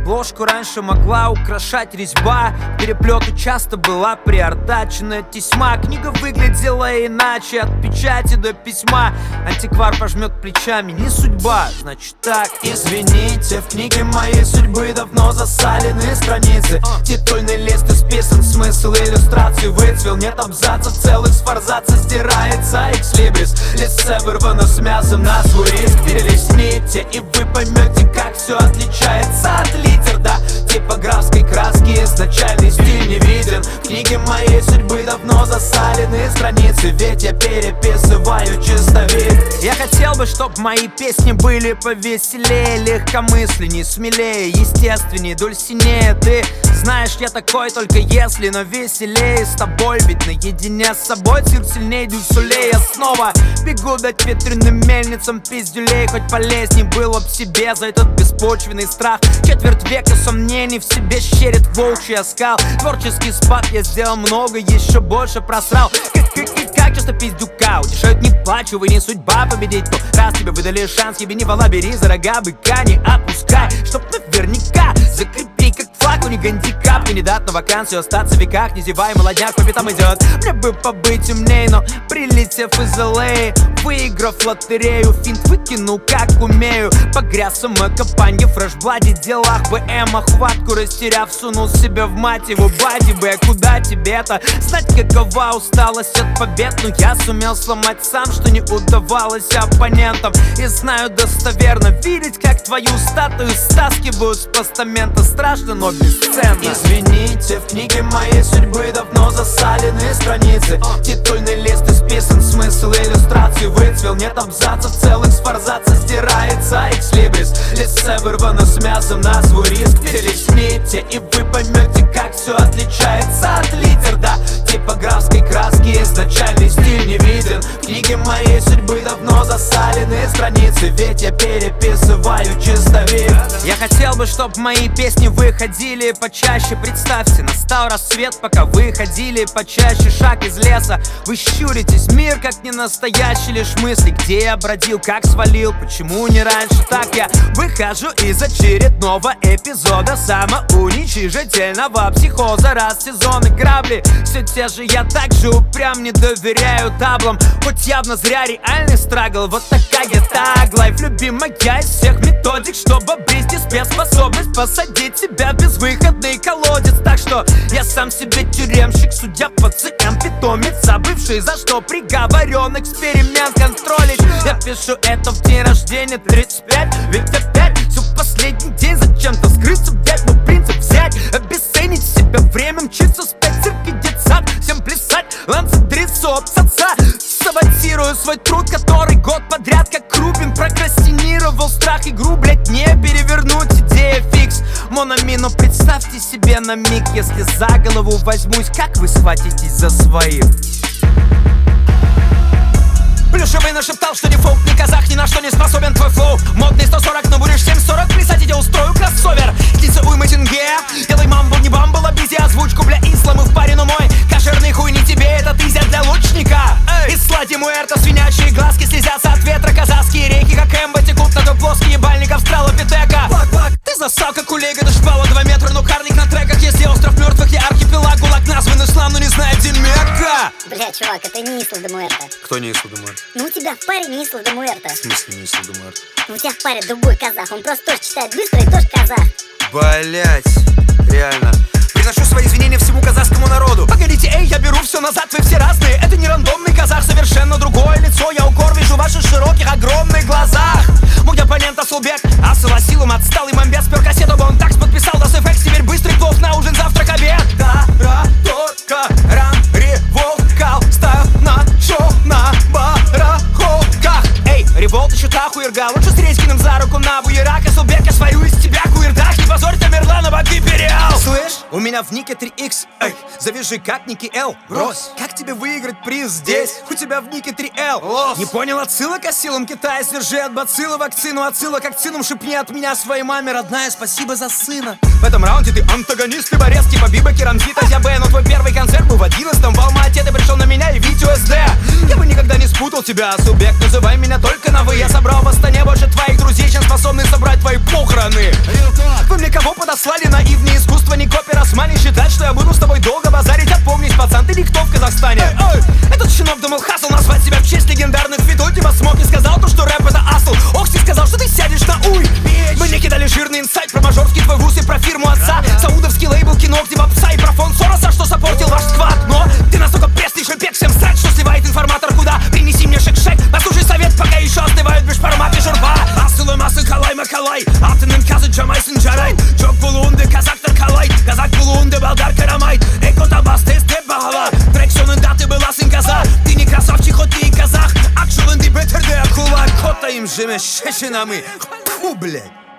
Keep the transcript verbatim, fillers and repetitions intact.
Обложку раньше могла украшать резьба, переплету часто была приортачена тесьма. Книга выглядела иначе, от печати до письма. Антиквар пожмет плечами, не судьба, значит так. Извините, в книге моей судьбы давно засалены страницы. Титульный лист исписан, смысл иллюстрации выцвел. Нет абзацев целых, с форзаца стирается экслибрис. Лисце вырвано с мясом на свой риск. Перелистните, и вы поймете, как все отличается от литер, да. Типографской краски изначальный стиль не виден. В книге моей судьбы давно засалены страницы, ведь я переписываю чистовик. Я хотел бы, чтоб мои песни были повеселее, легкомысленней, смелее, естественней, дульсинее. Ты знаешь, я такой только если, но веселее с тобой. Ведь наедине с собой цирк сильнее дюсулей. Я снова бегу дать ветреным мельницам пиздюлей. Хоть полезней было б себе за этот беспочвенный страх. Четверть века сомнений в себе щерит волчий оскал. Творческий спад я сделал много, еще больше просрал. Как часто пиздюка утешают, не плачь, увы, не судьба победить. То раз тебе выдали шанс, ебеневала, бери за рога быка, не опускай, чтоб наверняка закрепи, как флаг у негандикап. Кандидат на вакансию, остаться в веках, не зевай, молодняк по пятам идет. Мне бы побыть умней, но прилетев из эл эй, выиграв лотерею, финт выкинул как умею. Погряз в самокопанье, фрешбладе, делах бэ эм, охватку растеряв, сунул себя в мать его бади бэ. Куда тебе-то знать, какова усталость от побед? Но я сумел сломать сам, что не удавалось оппонентам. И знаю достоверно, видеть, как твою статую стаскивают с постамента. Страшно, но бесценно. Извините, в книге моей судьбы давно засалены страницы. Титульный лист исписан, смысл иллюстрации выцвел. Нет абзацев целых, с форзаца стирается экслибрис. Лисце вырвано с мясом на свой риск. Перелистните, и вы поймете, как все отличается от литер, да. Типографской краски изначальный стиль не виден. В книге моей судьбы давно засалены страницы, ведь я переписываю чистовик. Я хотел бы, чтоб мои песни выходили почаще. Представьте, настал рассвет, пока вы ходили почаще. Шаг из леса, вы щуритесь, мир как не настоящий, лишь мысли, где я бродил, как свалил, почему не раньше. Так я выхожу из очередного эпизода самоуничижительного психоза. Раз сезоны грабли, все те же, я также упрям, не доверяю таблам. Хоть явно зря реальный страгл, вот такая таглайф. Любимая из всех методик, чтобы обрести спецспособность посадить себя в безвыходный колодец. Так что я сам себе тюремщик, судья, пациент, питомец, забывший за что приговорен эксперимент контролить. Я пишу это в день рождения тридцать пять, ведь опять все последний день зачем-то скрыться, взять, ну принцип взять, обесценить себя, время мчится, спеццирк и детсад, всем плясать, ланцедрицу обсаться. Саботирую свой труд, который год подряд как Рубин прокрастинировал. Страх игру, блять, не перевернуть, идея фикс. Монами, но представьте себе на миг, если за голову возьмусь, как вы схватитесь за своих. Плюшевый нашептал, что ни фолк, ни казах ни на что не способен твой флоу. Модный сто сорок, но будешь семь сорок, присадить я устрою кроссовер. Птица уйма тенге, делай мамбл, не бамбл, обизи озвучку, бля, ислам и в паре, но мой кошерный хуй не тебе, это изя для лучника. Из слади муэрта свинячьи глазки слезятся от ветра, казахские реки, как эмбо, текут на дуплоски ебальников стралопитека. Ты засал, как улейга, ты шпала два метра, но карник на треках. Если остров мертвых, я архипелаг, гулаг назван ислам, но не знает Дельмека. Бля, чувак, это не Исла де Муэрта. Кто не Исла де Муэрта? Ну у тебя в паре не Исла де Муэрта. В смысле не Исла де Муэрта? Ну у тебя в паре другой казах, он просто тоже читает быстро и тоже казах. Блять, реально. Приношу свои извинения всему казахскому народу. Погодите, эй, я беру все назад, вы все разные. Это не рандомный казах, совершенно другое лицо. Я укор вижу в ваших широких, огромных глазах. Мой оппонент Асулбек, Асыл Асилум, отсталый мамбет. Спер кассету, он такс подписал, да эффект. Теперь быстрый плов на ужин, завтрак, обед. Тараторка, рам, револт, кал, ставь на шоу на барахолках. Эй, револт еще та хуерга, лучше с Резькиным за руку на буерак. Асулбек, я свою из тебя куердах. Не позорь Тамерлана, бабки переал. Слышь? У меня в нике три икс, эй, завяжи как Ники Л. Брось, как тебе выиграть приз здесь? У тебя в нике три эл. Лос. Не понял отсылок, а силам Китая сдержи от бацилла вакцину. Отсылок акцином шепни от меня своей маме, родная, спасибо за сына. В этом раунде ты антагонист, ты борец, типа Биба, Керамзит, Азябэ. Но твой первый концерт был в одиннадцатом в Алма-Ате. Ты пришел на меня и Витю эс дэ. Я бы никогда не спутал тебя, субъект, называй меня только на вы. Я собрал в Астане больше твоих друзей, чем способны собрать твои похороны. Вы мне кого подослали? Наивное искусство, не копия Росмани. Считать, что я буду с тобой долго базарить. Опомнись, пацан, ты никто в Казахстане. Эй, эй. Этот щенок думал хасл назвать себя в честь легендарных фитов. Типа смог и сказал то, что рэп это асл. Окси сказал, что ты сядешь на уй. Мы не кидали жирный инсайт про мажорский твой вуз и про фирму отца. Саудовский лейбл, кино, где попса и про фон Сороса, что сопортил ваш сквад. Но ты настолько пресный шепек, всем срать, что сливает информатор куда. Принеси мне шек-шек, послушай совет, пока еще остывают бешпарматы журба. Асылы масы калай макалай, алтынын казы жамайсын жарайт. Жоқ болуынды казактар калай, казак болуынды балдар карамайт. Экота бас тест деп бағала, трек соңында ты быласың каза. Ты не красавчик, хоть ты и казах. Ақ жолынды бітірді кулак, кота им жеме шешінамы. Фу, блядь.